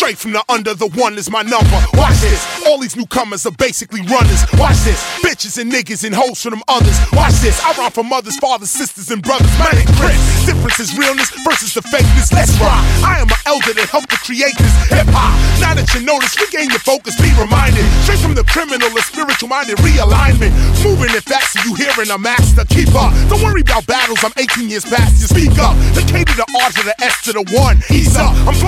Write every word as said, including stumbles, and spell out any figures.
Straight from the under, the one is my number. Watch this. All these newcomers are basically runners. Watch this. Bitches and niggas and hoes for them others. Watch this. I rhyme for mothers, fathers, sisters, and brothers. Man and Chris. Difference is realness versus the fakeness. Let's rock. I am an elder that helped to create this hip hop. Now that you notice, regain your focus, be reminded. Straight from the criminal, a spiritual minded realignment. Moving it fast so you hearing a master. Keep up. Don't worry about battles. I'm eighteen years past you. Speak up. The K to the R to the S to the one. Ease up. I'm